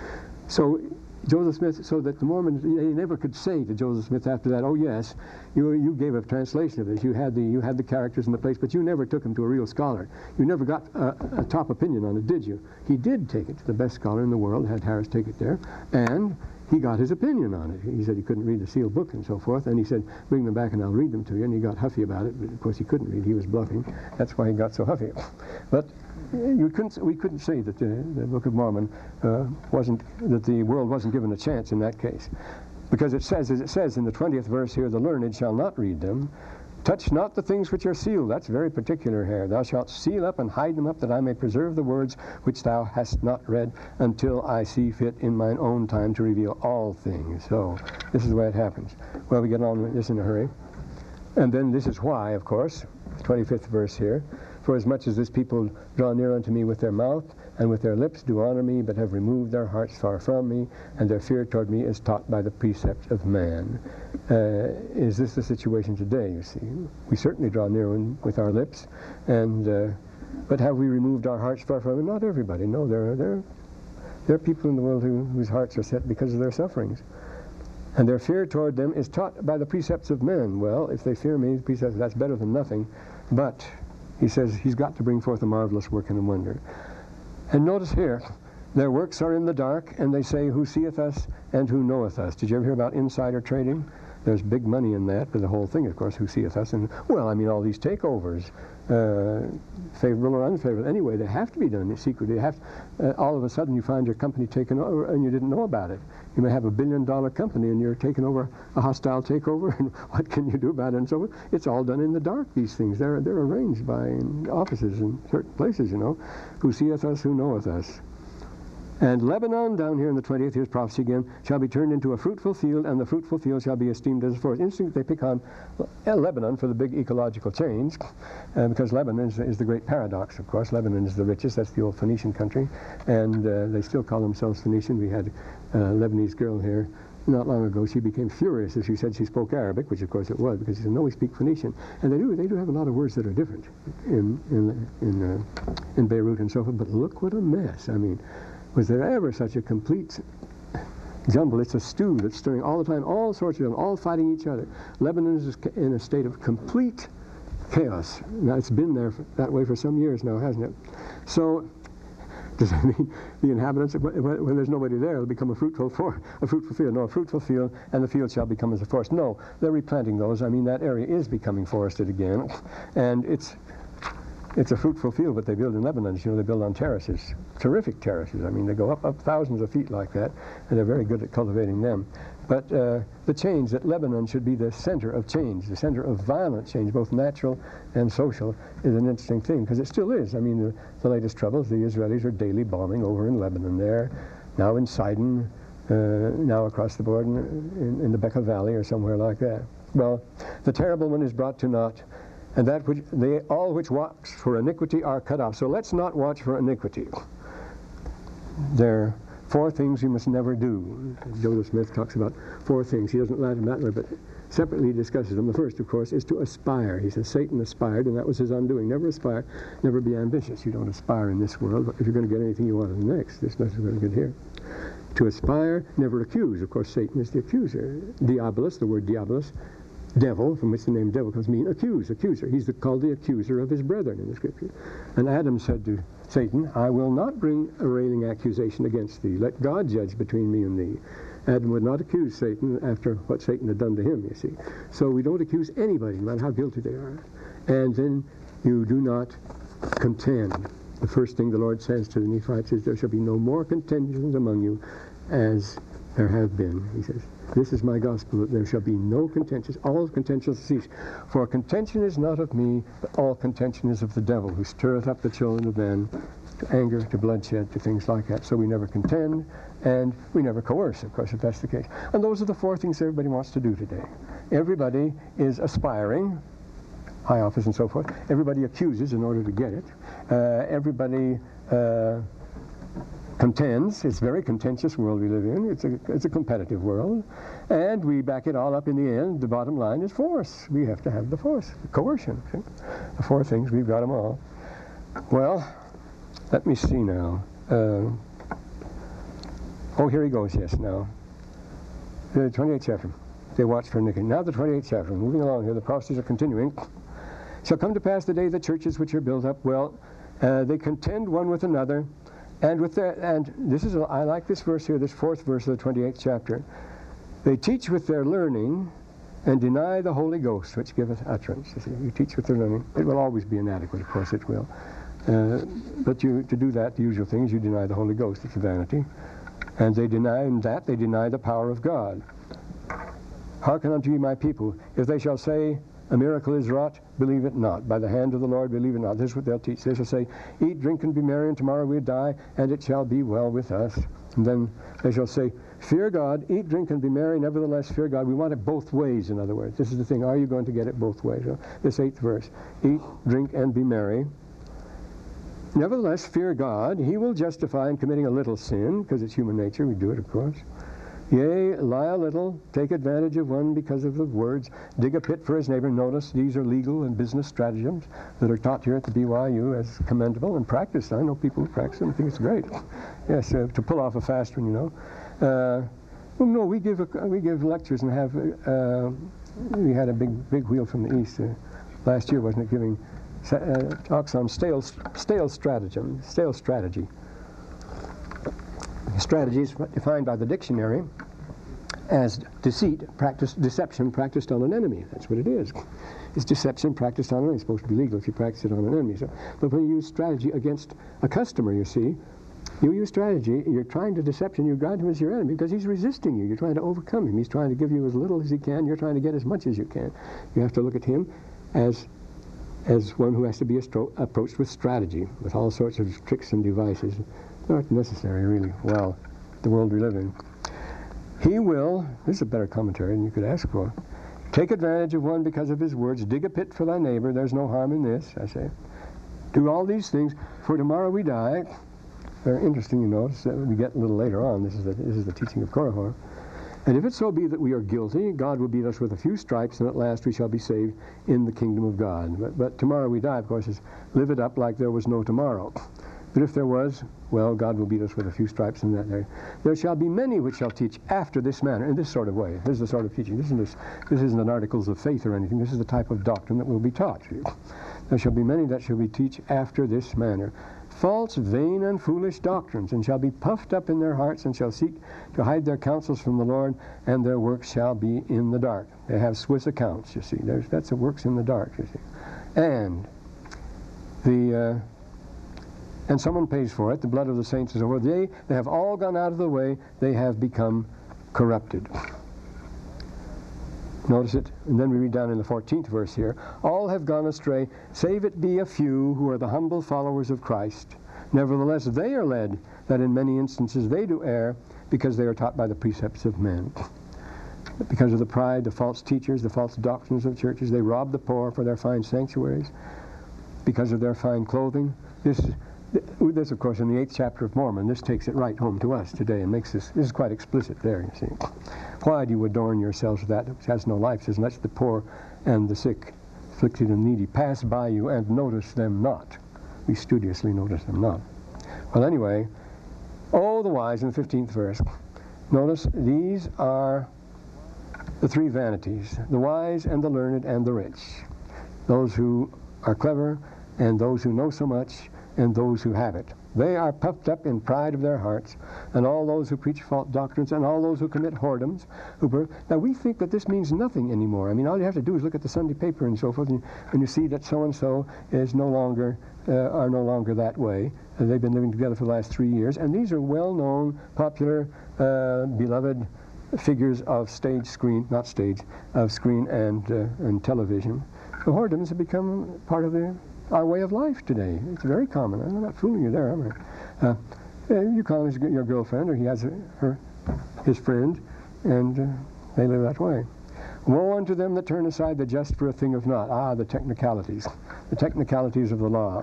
So Joseph Smith, so that the Mormons, they never could say to Joseph Smith after that, oh yes, you, you gave a translation of this, you had, the, you had the characters in the place, but you never took him to a real scholar. You never got a, a top opinion on it, did you? He did take it to the best scholar in the world, had Harris take it there, and he got his opinion on it. He said he couldn't read the sealed book and so forth, and he said, bring them back and I'll read them to you, and he got huffy about it, but of course he couldn't read, he was bluffing. That's why he got so huffy. But you couldn't, we couldn't say that the, the Book of Mormon uh, wasn't, that the world wasn't given a chance in that case. Because it says, as it says in the twentieth verse here, the learned shall not read them. Touch not the things which are sealed. That's very particular here. Thou shalt seal up and hide them up, that I may preserve the words which thou hast not read, until I see fit in mine own time to reveal all things. So this is the way it happens. Well, we get on with this in a hurry. And then this is why, of course, the twenty-fifth verse here. For as much as this people draw near unto me with their mouth, and with their lips do honor me, but have removed their hearts far from me, and their fear toward me is taught by the precepts of man. Uh, is this the situation today, you see? We certainly draw near with our lips, and uh, but have we removed our hearts far from him? Not everybody. No, there are, there, there are people in the world who, whose hearts are set because of their sufferings. And their fear toward them is taught by the precepts of men. Well, if they fear me, the precepts, that's better than nothing. But, he says, he's got to bring forth a marvelous work and a wonder. And notice here, their works are in the dark, and they say, who seeth us and who knoweth us? Did you ever hear about insider trading? There's big money in that, but the whole thing, of course, who seeth us? And, well, I mean, all these takeovers, uh, favorable or unfavorable. Anyway, they have to be done secretly. They have to, uh, all of a sudden, you find your company taken over, and you didn't know about it. You may have a billion-dollar company, and you're taking over a hostile takeover, and what can you do about it? And so it's all done in the dark, these things. They're, they're arranged by offices in certain places, you know. Who seeth us, who knoweth us? And Lebanon, down here in the twentieth, here's prophecy again, shall be turned into a fruitful field, and the fruitful field shall be esteemed as a forest. Interesting that they pick on uh, Lebanon for the big ecological change, uh, because Lebanon is, is the great paradox, of course. Lebanon is the richest. That's the old Phoenician country, and uh, they still call themselves Phoenician. We had a Lebanese girl here not long ago. She became furious as she said she spoke Arabic, which of course it was, because she said, no, we speak Phoenician. And they do, they do have a lot of words that are different in, in, in, uh, in Beirut and so forth, but look what a mess. I mean, was there ever such a complete jumble? It's a stew that's stirring all the time, all sorts of them, all fighting each other. Lebanon is in a state of complete chaos. Now, it's been there for, that way for some years now, hasn't it? So, does that mean the inhabitants, when, when there's nobody there, it'll become a fruitful, for, a fruitful field? No, a fruitful field, and the field shall become as a forest. No, they're replanting those. I mean, that area is becoming forested again, and it's It's a fruitful field, but they build in Lebanon. You know, they build on terraces, terrific terraces. I mean, they go up, up thousands of feet like that, and they're very good at cultivating them. But uh, the change, that Lebanon should be the center of change, the center of violent change, both natural and social, is an interesting thing, because it still is. I mean, the, the latest troubles, the Israelis are daily bombing over in Lebanon there, now in Sidon, uh, now across the board in, in, in the Bekaa Valley or somewhere like that. Well, the terrible one is brought to naught, and that which they all which watch for iniquity are cut off. So let's not watch for iniquity. There are four things you must never do. Joseph Smith talks about four things. He doesn't write them that way, but separately he discusses them. The first, of course, is to aspire. He says Satan aspired, and that was his undoing. Never aspire, never be ambitious. You don't aspire in this world, but if you're going to get anything you want in the next, there's nothing very good here. To aspire, never accuse. Of course, Satan is the accuser. Diabolus, the word diabolus, devil, from which the name devil comes, mean accuse, accuser. He's the, called the accuser of his brethren in the Scripture. And Adam said to Satan, I will not bring a railing accusation against thee. Let God judge between me and thee. Adam would not accuse Satan after what Satan had done to him, you see. So we don't accuse anybody, no matter how guilty they are. And then you do not contend. The first thing the Lord says to the Nephites is, there shall be no more contentions among you as there have been. He says, this is my gospel, that there shall be no contentions. All contentions cease. For contention is not of me, but all contention is of the devil, who stirreth up the children of men to anger, to bloodshed, to things like that. So we never contend, and we never coerce, of course, if that's the case. And those are the four things everybody wants to do today. Everybody is aspiring, high office and so forth. Everybody accuses in order to get it. Uh, everybody uh, contends. It's a very contentious world we live in. It's a, it's a competitive world. And we back it all up in the end. The bottom line is force. We have to have the force, the coercion. See? The four things, we've got them all. Well, let me see now. Uh, oh, here he goes, yes, now. The twenty-eighth chapter. They watch for iniquity. Now the twenty-eighth chapter. Moving along here, the prophecies are continuing. Shall come to pass the day the churches which are built up, well, uh, they contend one with another, and with their, and this is, a, I like this verse here, this fourth verse of the twenty-eighth chapter. They teach with their learning, and deny the Holy Ghost, which giveth utterance. You see, you teach with their learning. It will always be inadequate, of course it will. Uh, but you, to do that, the usual thing is you deny the Holy Ghost. It's a vanity. And they deny in that, they deny the power of God. Hearken unto ye, my people. If they shall say, a miracle is wrought, believe it not. By the hand of the Lord, believe it not. This is what they'll teach. They shall say, eat, drink, and be merry, and tomorrow we'll die, and it shall be well with us. And then they shall say, fear God, eat, drink, and be merry, nevertheless fear God. We want it both ways, in other words. This is the thing. Are you going to get it both ways? So this eighth verse. Eat, drink, and be merry. Nevertheless, fear God. He will justify in committing a little sin, because it's human nature. We do it, of course. Yea, lie a little, take advantage of one because of the words, dig a pit for his neighbor. Notice these are legal and business stratagems that are taught here at the B Y U as commendable and practiced. I know people who practice them and think it's great. Yes, uh, to pull off a fast one, you know. Uh, well, no, we give a, we give lectures and have. Uh, we had a big big wheel from the east uh, last year, wasn't it? Giving uh, talks on stale stale stratagem, stale strategy. Strategy is defined by the dictionary as deceit, practiced, deception practiced on an enemy. That's what it is. It's deception practiced on an enemy. It's supposed to be legal if you practice it on an enemy. So, but when you use strategy against a customer, you see, you use strategy, you're trying to deception, you regard him as your enemy because he's resisting you. You're trying to overcome him. He's trying to give you as little as he can. You're trying to get as much as you can. You have to look at him as as one who has to be approached with strategy, with all sorts of tricks and devices. Not necessary, really. Well, the world we live in. He will, this is a better commentary than you could ask for, take advantage of one because of his words, dig a pit for thy neighbor, there's no harm in this, I say. Do all these things, for tomorrow we die. Very interesting, you notice, that we get a little later on, this is the, this is the teaching of Korihor. And if it so be that we are guilty, God will beat us with a few stripes, and at last we shall be saved in the kingdom of God. But, but tomorrow we die, of course, is live it up like there was no tomorrow. But if there was, well, God will beat us with a few stripes in that day. There shall be many which shall teach after this manner, in this sort of way. This is the sort of teaching. This isn't, this, this isn't an articles of faith or anything. This is the type of doctrine that will be taught. There shall be many that shall be teach after this manner. False, vain, and foolish doctrines, and shall be puffed up in their hearts, and shall seek to hide their counsels from the Lord, and their works shall be in the dark. They have Swiss accounts, you see. There's, that's the works in the dark, you see. And the... Uh, and someone pays for it, the blood of the saints is over. They, they have all gone out of the way, they have become corrupted. Notice it, and then we read down in the fourteenth verse here. All have gone astray, save it be a few who are the humble followers of Christ. Nevertheless, they are led, that in many instances they do err, because they are taught by the precepts of men. Because of the pride, the false teachers, the false doctrines of churches, they rob the poor for their fine sanctuaries, because of their fine clothing. This This, of course, in the eighth chapter of Mormon, this takes it right home to us today and makes this, this is quite explicit there, you see. Why do you adorn yourselves with that which has no life? It says, let the poor and the sick, afflicted and needy, pass by you and notice them not. We studiously notice them not. Well, anyway, oh, the wise in the fifteenth verse. Notice these are the three vanities, the wise and the learned and the rich. Those who are clever and those who know so much, and those who have it. They are puffed up in pride of their hearts, and all those who preach false doctrines, and all those who commit whoredoms. Who now, we think that this means nothing anymore. I mean, all you have to do is look at the Sunday paper and so forth, and, and you see that so-and-so is no longer, uh, are no longer that way. Uh, they've been living together for the last three years, and these are well-known, popular, uh, beloved figures of stage, screen, not stage, of screen and, uh, and television. The whoredoms have become part of the our way of life today. It's very common. I'm not fooling you there, am I? Uh, you call his, your girlfriend, or he has a, her, his friend, and uh, they live that way. Woe unto them that turn aside the just for a thing of naught. Ah, the technicalities. The technicalities of the law.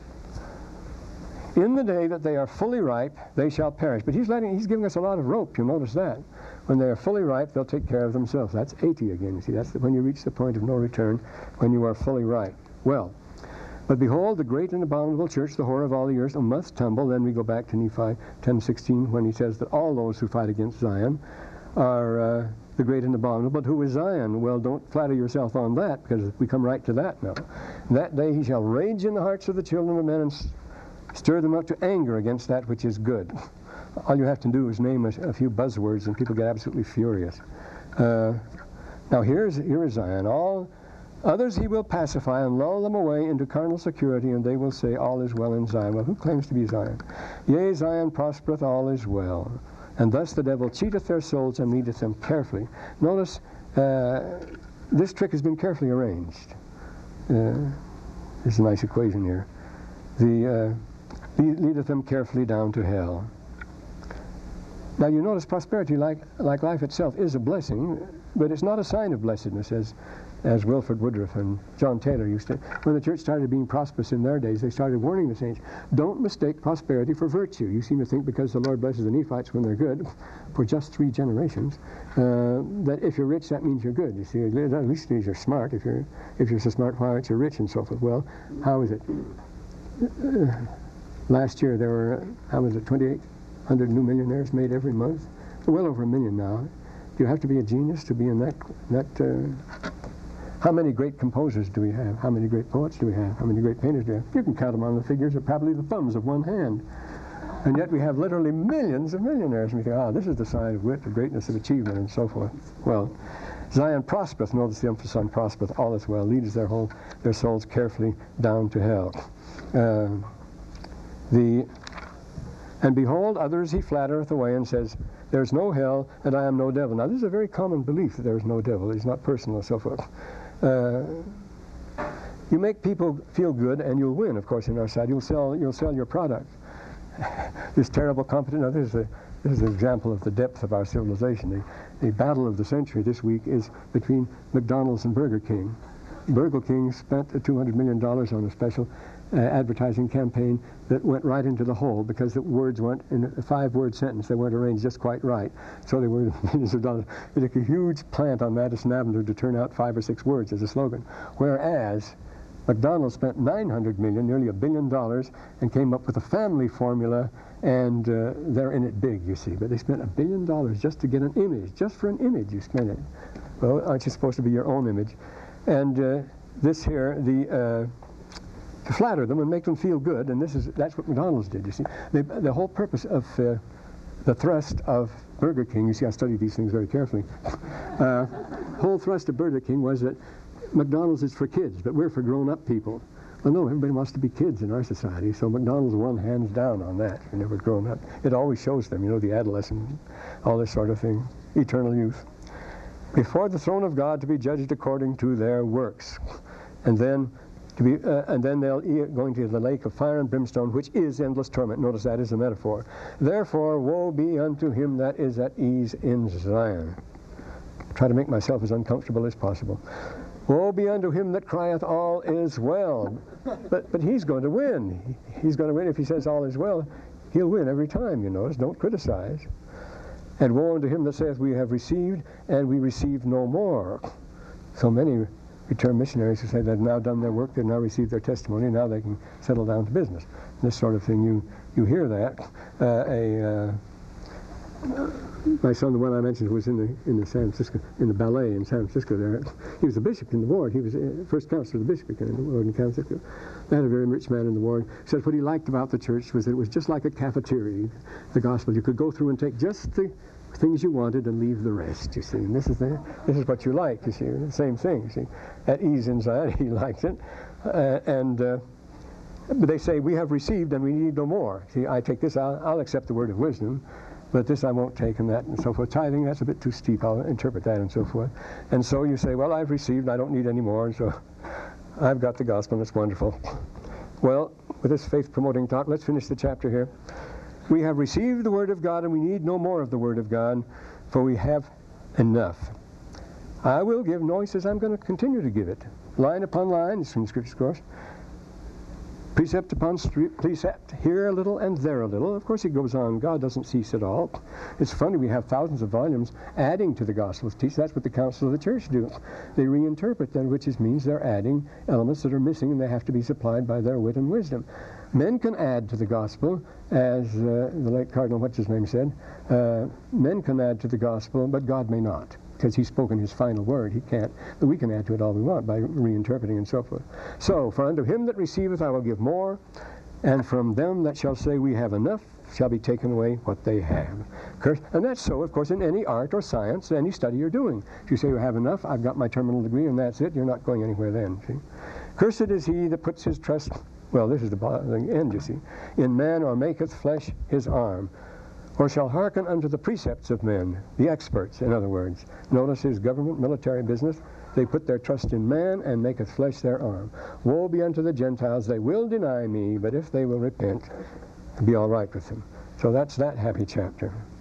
In the day that they are fully ripe, they shall perish. But he's letting, he's giving us a lot of rope. You'll notice that. When they are fully ripe, they'll take care of themselves. That's eighty again. You see, that's the, when you reach the point of no return, when you are fully ripe. Well, but behold, the great and abominable church, the whore of all the earth, must tumble. Then we go back to Nephi ten sixteen, when he says that all those who fight against Zion are uh, the great and abominable. But who is Zion? Well, don't flatter yourself on that, because we come right to that now. That day he shall rage in the hearts of the children of men and stir them up to anger against that which is good. All you have to do is name a, a few buzzwords, and people get absolutely furious. Uh, now here's here is Zion. All others he will pacify and lull them away into carnal security, and they will say, all is well in Zion. Well, who claims to be Zion? Yea, Zion prospereth, all is well. And thus the devil cheateth their souls and leadeth them carefully. Notice, uh, this trick has been carefully arranged. Uh, there's a nice equation here. The uh, leadeth them carefully down to hell. Now you notice prosperity, like, like life itself, is a blessing. but it's not a sign of blessedness, as as Wilford Woodruff and John Taylor used to. When the church started being prosperous in their days, they started warning the saints, don't mistake prosperity for virtue. You seem to think because the Lord blesses the Nephites when they're good, for just three generations, uh, that if you're rich, that means you're good. You see, at least means you're smart. If you're, if you're so smart, why aren't you rich and so forth? Well, how is it? Uh, last year there were, how was it, twenty-eight hundred new millionaires made every month? Well over a million now. Do you have to be a genius to be in that, that uh, how many great composers do we have? How many great poets do we have? How many great painters do we have? You can count them on the fingers of probably the thumbs of one hand. And yet we have literally millions of millionaires. And we think, ah, this is the sign of wit, of greatness, of achievement, and so forth. Well, Zion prospereth, notice the emphasis on prospereth, all is well, leads their whole, their souls carefully down to hell. Uh, the, and behold, others he flattereth away and says, there's no hell, and I am no devil. Now, this is a very common belief that there is no devil. It's not personal and so forth. Uh, you make people feel good, and you'll win, of course, in our side. You'll sell, you'll sell your product. This terrible competition. Now, this is, a, this is an example of the depth of our civilization. The, the battle of the century this week is between McDonald's and Burger King. Burger King spent two hundred million dollars on a special uh, advertising campaign that went right into the hole because the words weren't in a five-word sentence. They weren't arranged just quite right. So they were millions of dollars. It took a huge plant on Madison Avenue to turn out five or six words as a slogan. Whereas McDonald's spent nine hundred million dollars, nearly a billion dollars, and came up with a family formula, and uh, they're in it big, you see. But they spent a billion dollars just to get an image. Just for an image you spent it. Well, aren't you supposed to be your own image? And uh, this here, the uh, to flatter them and make them feel good, and this is that's what McDonald's did. You see, they, the whole purpose of uh, the thrust of Burger King. You see, I studied these things very carefully. Uh, whole thrust of Burger King was that McDonald's is for kids, but we're for grown-up people. Well, no, everybody wants to be kids in our society, so McDonald's won hands down on that. You're never grown up. It always shows them, you know, the adolescent, all this sort of thing, eternal youth. Before the throne of God to be judged according to their works, and then to be, uh, and then they'll e going to the lake of fire and brimstone, which is endless torment. Notice that is a metaphor. Therefore, woe be unto him that is at ease in Zion. Try to make myself as uncomfortable as possible. Woe be unto him that crieth, all is well. But but he's going to win. He's going to win if he says all is well. He'll win every time. You notice. Don't criticize. And woe unto him that saith, we have received, and we receive no more. So many returned missionaries who say they've now done their work, they've now received their testimony, now they can settle down to business. This sort of thing, you, you hear that. Uh, a, uh, my son, the one I mentioned, was in the, in the San Francisco, in the ballet in San Francisco there. He was a bishop in the ward. He was the first counselor of the bishopric in the ward in San Francisco. They had a very rich man in the ward. Said what he liked about the church was that it was just like a cafeteria, the gospel. You could go through and take just the things you wanted and leave the rest, you see. And this is the, this is what you like, you see. The same thing, you see. At ease in Zion, he likes it. Uh, and uh, but they say, we have received and we need no more. See, I take this, I'll, I'll accept the word of wisdom, but this I won't take, and that, and so forth. Tithing, that's a bit too steep. I'll interpret that, and so forth. And so you say, well, I've received, I don't need any more, and so I've got the gospel, and it's wonderful. Well, with this faith-promoting talk, let's finish the chapter here. We have received the word of God, and we need no more of the word of God, for we have enough. I will give, no, he says, I'm going to continue to give it. Line upon line, it's from Scripture, of course. Precept upon precept, here a little and there a little. Of course, he goes on. God doesn't cease at all. It's funny, we have thousands of volumes adding to the gospel of teach. That's what the council of the church do. They reinterpret them, which is, means they're adding elements that are missing, and they have to be supplied by their wit and wisdom. Men can add to the gospel, as uh, the late Cardinal what's-his-name said. Uh, men can add to the gospel, but God may not, because he's spoken his final word. He can't, but we can add to it all we want by reinterpreting and so forth. So, for unto him that receiveth I will give more, and from them that shall say we have enough shall be taken away what they have. And that's so, of course, in any art or science, any study you're doing. If you say you have enough, I've got my terminal degree and that's it, you're not going anywhere then. See? Cursed is he that puts his trust, well, this is the, the end, you see, in man, or maketh flesh his arm, or shall hearken unto the precepts of men, the experts, in other words. Notice his government, military business. They put their trust in man, and maketh flesh their arm. Woe be unto the Gentiles, they will deny me, but if they will repent, it'll be all right with them. So that's that happy chapter.